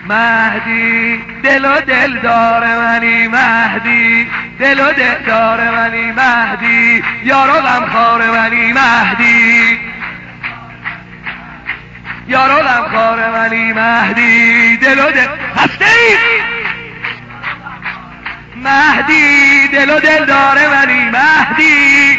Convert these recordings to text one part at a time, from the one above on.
مهدی دل و دل داره منی مهدی دل و دل داره منی مهدی یارو غمخوار منی مهدی یارو غمخوار منی مهدی دل و دل هستی مهدی دل و دل داره منی مهدی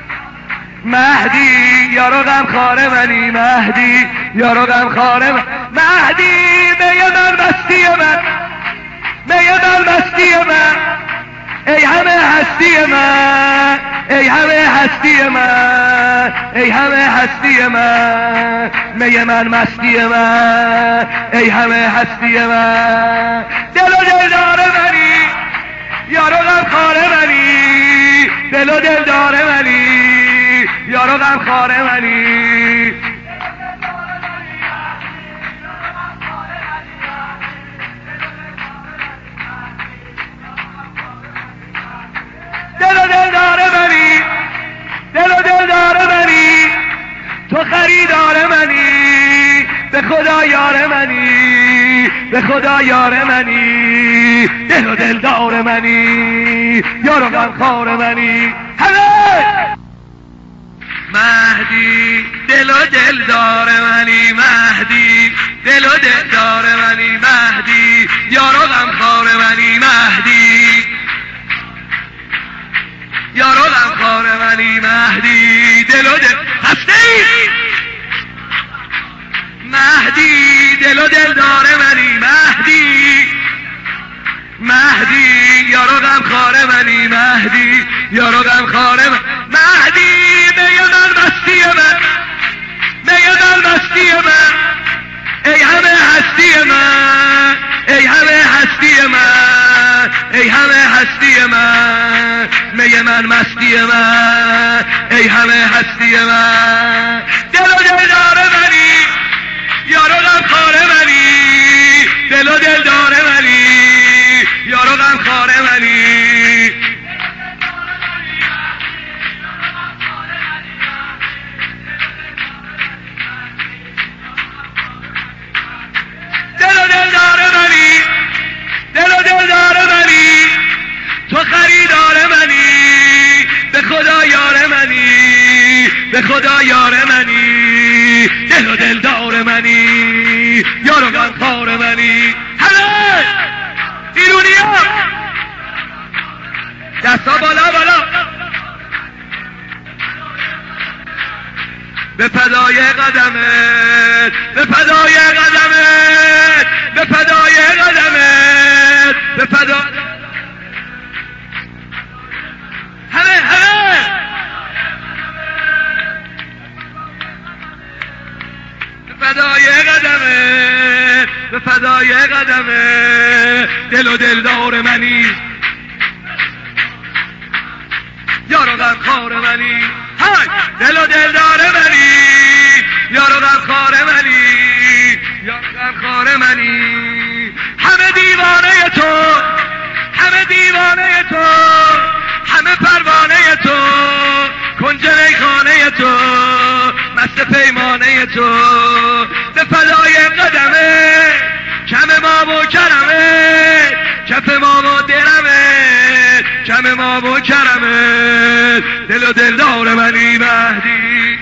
مهدی یارو غمخوار منی مهدی یارو غمخوار من مهدی می من مستی من می من مستی من ای همه هستی من ای همه هستی من ای همه هستی من می من مستی من ای همه هستی من دل و دل داره منی یارو غمخوار منی دل و دل داره منی یارو غمخوار منی دل و دل داره منی دل و دل داره منی تو خریدار منی به خدا یار منی به خدا یار منی دل و دل داره منی یارو غمخوار منی همه مهدی دل و دل داره منی مهدی دل و دل داره منی مهدی یارو غمخوار منی مهدی یارو غمخوار منی مهدی دل و دل هستی مهدی دل و دل داره منی مهدی مهدی یارو غمخوار منی مهدی یارو غمخوار من مهدی می من مستی من می من مستی من ای همه هستی من ای همه هستی من ای همه هستی من می من مستی من ای همه هستی من دل و دل داره منی یارو غمخوار منی دل و دل داره منی یارو غمخوار منی دل و دل داره منی دل و دل داره منی تو خریدار منی به خدا یار منی به خدا یار منی دل و دل داره منی یارو غمخوار منی همه ایرونی ها دستا بالا بالا به فدای قدمت به فدای قدمت به فدای قدمت به فدای همه همه به فدای قدمت به فدای قدمت دل و دل دار منی یارو غمخوار منی های دل و دل داره منی یارو غمخوار منی یارو غمخوار منی همه دیوانه تو همه دیوانه تو همه پروانه تو کنج میخانه تو مست پیمانه تو به فدای قدمه کم ما و کرمه کف ما و درمه کم ما و کرمه دل و دل دار منی مهدی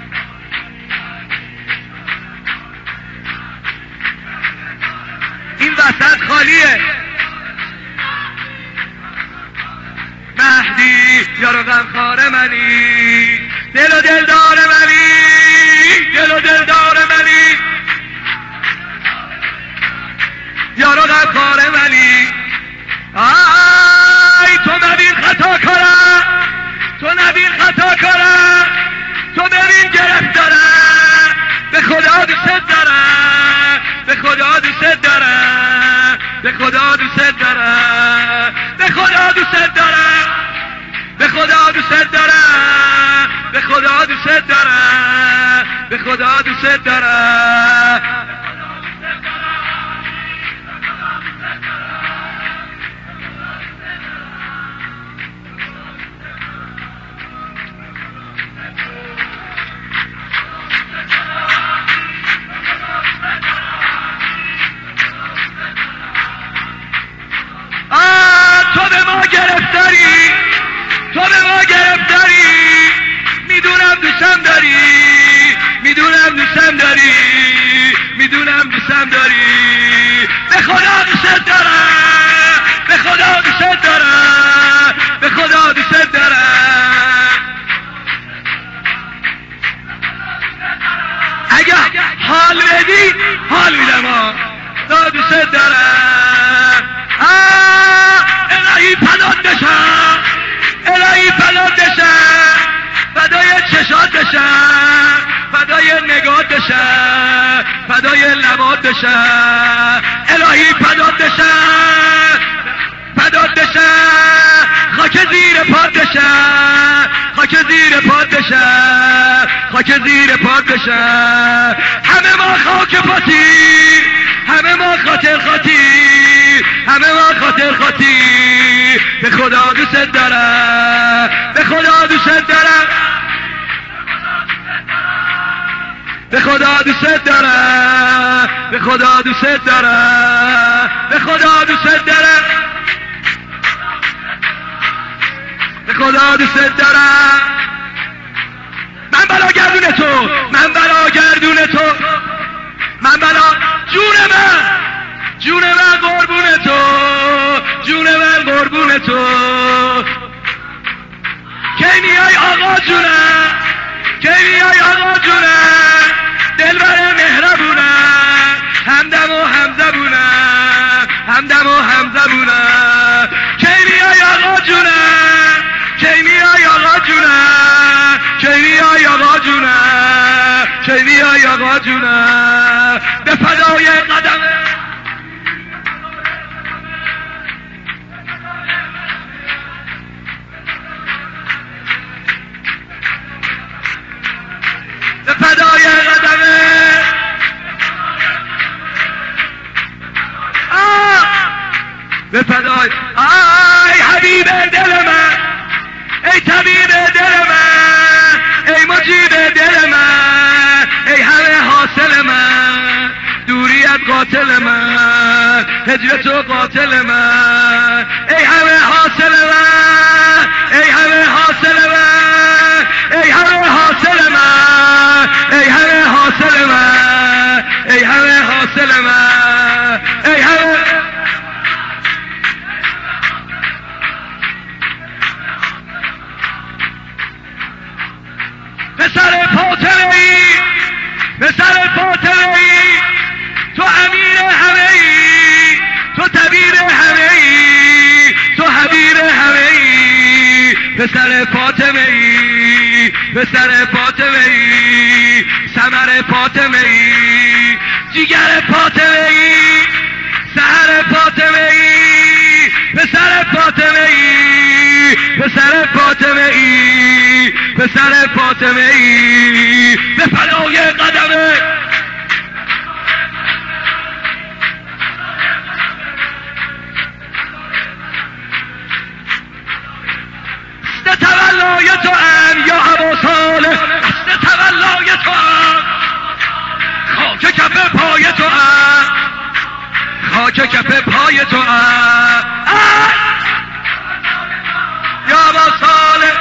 این وسط خالیه مهدی یارو غمخوار منی دل و دل دار منی دل و دل دار منی یارو غمخوار منی آی تو نبین خطا کنم تو نبین خطا کنم تو ببین گرفت دارم به خدا دوست دارم به خدا دوست دارم به خدا دوست دارم به خدا دوست دارم به خدا دوست دارم به خدا دوست دارم به خدا دوست دارم دوستم داری، میدونم دوستم داری، به خدا دوست دارم، به خدا دوست دارم، به خدا دوست دارم. اگه حال بدی حال میدم ها، دوست دارم. الهی فدات بشم، الهی فدات بشم، فدای چشات بشم، فدای نگات بشم، فدای لبات بشم، الهی فدات بشم، فدات بشم، خاک زیر پات بشم، خاک زیر پات بشم، خاک زیر پات بشم. همه ما خاک پاتی، همه ما خاطر خاطی، همه ما خاطر خاطی. به خدا دوست دارم، به خدا دوست دارم، به خدا دوست دارم، به خدا دوست دارم، به خدا دوست دارم، به خدا دوست دارم. من بلا گردون تو، من بلا گردون تو، من بلا جون من، جون من قربون تو، جون من قربون تو. کی میای آقا جونم، کی میای آقا جونم، دلبر مهربونم، همدم و همزبونم، همدم و همزبونم. کی میای آقا جونم، کی میای آقا جونم، کی میای آقا جونم، کی میای آقا جونم. به فدای قدمه، به فدای قدمه، به فدای آی حبیب دل من، ای طبیب دل من، ای مجیب دل من، ای همه حاصل من، دوریت قاتل من، هجرت و قاتل من، ای همه حاصل من، ای همه حاصل من، ای همه حاصل من، ای همه حاصل من، ای همه حاصل من، ای همه. پسر فاطمه‌ای، پسر فاطمه‌ای، تو امیر همه‌ای، تو دبیر همه‌ای، تو حبیر همه‌ای. پسر فاطمه‌ای، پسر فاطمه‌ای، ثمر فاطمه‌ای، جگر فاطمه‌ای، سحر فاطمه‌ای، پسر فاطمه‌ای، پسر فاطمه‌ای، پسر فاطمه‌ای. به فدای قدمه، است تولای تو ام یا ابا صالح، است تولای تو ام، خاک کف پای تو ام، خاک کف پای تو ام، یا ابا صالح،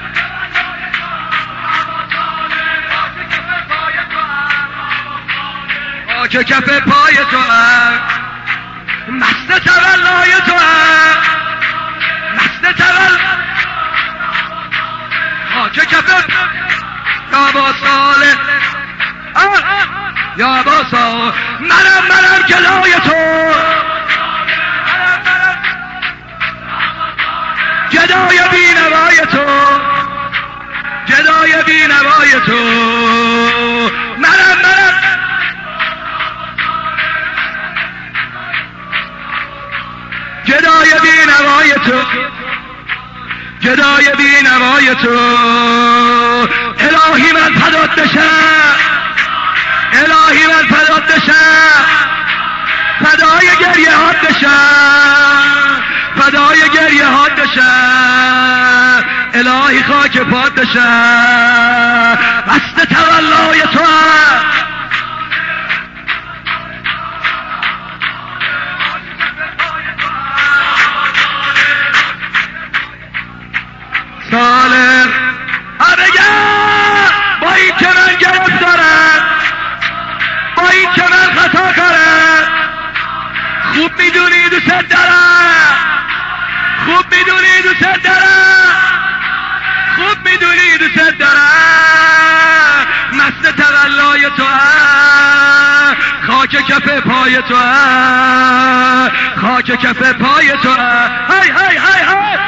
خاک کف پای تو ام، مست تولای تو ام، مست تولای خاک کف یا ابا صالح، یا ابا صالح. منم گدای تو، گدای بینوای تو، گدای بینوای تو. منم گدای بینوای تو، گدای بینوای تو. الهی من فدات بشم، الهی من فدات بشم، فدای گریه هات بشم، فدای گریه هات بشم، الهی خاک پات بشم. مست تولای تو هم، صالح بگم با این که من گرفتارم، میدونی دوست دارم، خوب میدونی دوست دارم، مست تولای تو هم، خاک کف پای تو هم، خاک کف پای تو هم. های های های های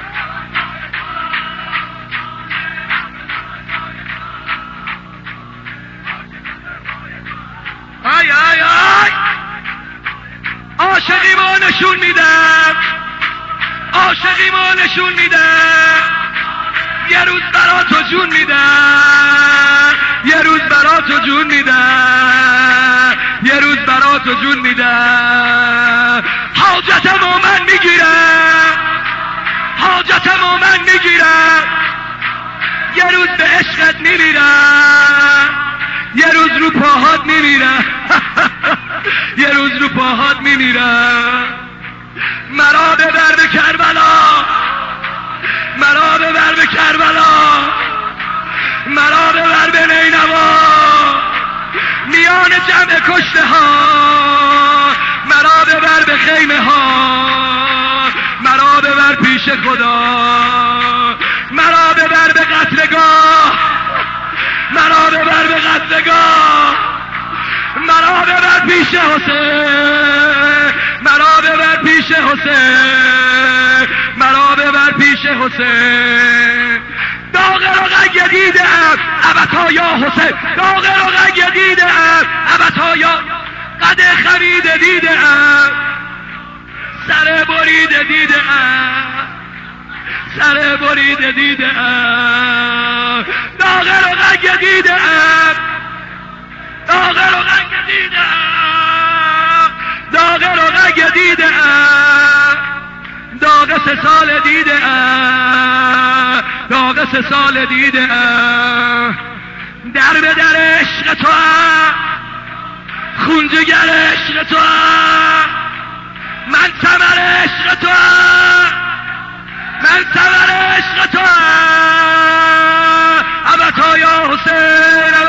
های های های عاشقی ما نشون میدم، عاشقی ما نشون میدم، یه روز برا تو جون میدم، یه روز برا تو جون میدم، یه روز برا تو جون میدم. حاجتمو من میگیرم، حاجتمو من میگیرم، یه روز به عشقت میمیرم، یه روز رو پاهات میمیرم، یه روز رو پاهات میمیرم. مرا ببر به کربلا، مرا ببر به کربلا، مرا ببر به نینوا، میان جمع کشته ها، مرا ببر به خیمه ها، مرا ببر پیش خدا، مرا ببر به قتلگاه، مرا ببر به قتلگاه، مرا ببر پیش حسین، مرا ببر پیش حسین، مرا ببر پیش حسین. داغ رقیه دیدم ابتا یا حسین، داغ رقیه دیدم ابتا یا قد خمیده دیدم، سر بریده دیدم، سر بریده دیدم. داغ رقیه دیدم، داغ رقیه دیدم، داغ رقیه دیدم، داغ 3 سال دیدم، داغ 3 سال دیدم. در به در عشق تو هم، خون جگر عشق تو هم، من ثمر عشق تو هم، من ثمر عشق تو هم. ابتا یا حسین،